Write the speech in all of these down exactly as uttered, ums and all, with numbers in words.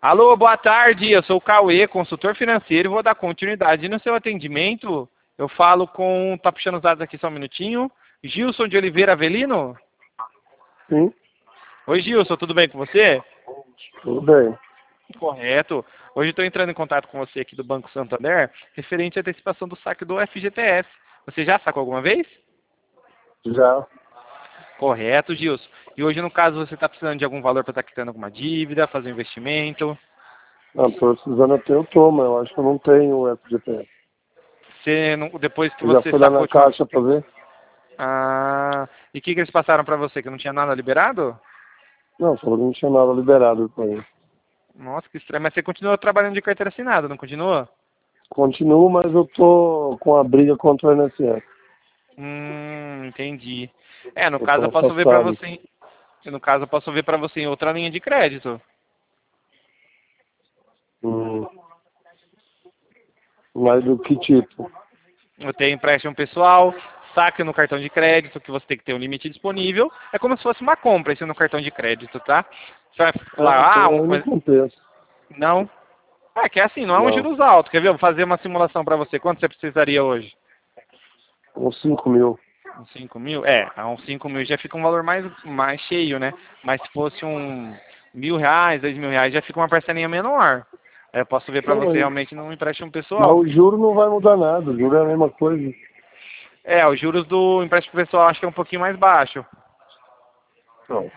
Alô, boa tarde. Eu sou o Cauê, consultor financeiro, e vou dar continuidade no seu atendimento. Eu falo com... Tá puxando os dados aqui só um minutinho. Gilson de Oliveira Avelino? Sim, Oi, Gilson, tudo bem com você? tudo bem. Correto. Hoje estou entrando em contato com você aqui do Banco Santander, referente à antecipação do saque do F G T S. Você já sacou alguma vez? Já. Correto, Gilson. E hoje, no caso, você está precisando de algum valor para estar quitando alguma dívida, fazer um investimento? Não, tô precisando até eu tô, mas eu acho que eu não tenho o F G T S. Você não, depois que Eu já você fui lá sacou na a última... caixa pra ver? Ah, e o que, que eles passaram para você? Que não tinha nada liberado? Não, falou que não tinha nada liberado pra mim. Nossa, que estranho. Mas você continua trabalhando de carteira assinada, não continua? Continuo, mas eu tô com a briga contra o I N S S. Hum, entendi. É, no Eu caso tô eu posso ver para afastado. você... em- No caso eu posso ver para você em outra linha de crédito. Hum. Mas do que tipo? Eu tenho empréstimo pessoal, saque no cartão de crédito, que você tem que ter um limite disponível. É como se fosse uma compra, isso no cartão de crédito, tá? Você vai Ah, falar, ah, então um- aí não mas compensa. não. É que é assim, não é um Não. juros alto. Quer ver? Eu vou fazer uma simulação para você. Quanto você precisaria hoje? Uns cinco mil. Uns cinco mil? É, a uns cinco mil já fica um valor mais, mais cheio, né? Mas se fosse um mil reais, dois mil reais, já fica uma parcelinha menor. Aí eu posso ver para Não, você mas, realmente num empréstimo mas pessoal. o juro não vai mudar nada. O juro é a mesma coisa. É, os juros do empréstimo pessoal acho que é um pouquinho mais baixo. Não.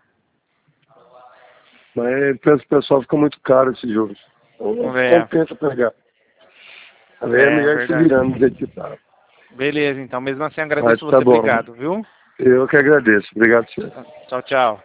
Mas para esse pessoal fica muito caro esses juros. Então não É, compensa pegar. Aí é é melhor se verdade. virando do jeito que tá. Beleza, então mesmo assim Mas agradeço tá você. bom. Obrigado, viu? Eu que agradeço. Obrigado, senhor. Tchau, tchau.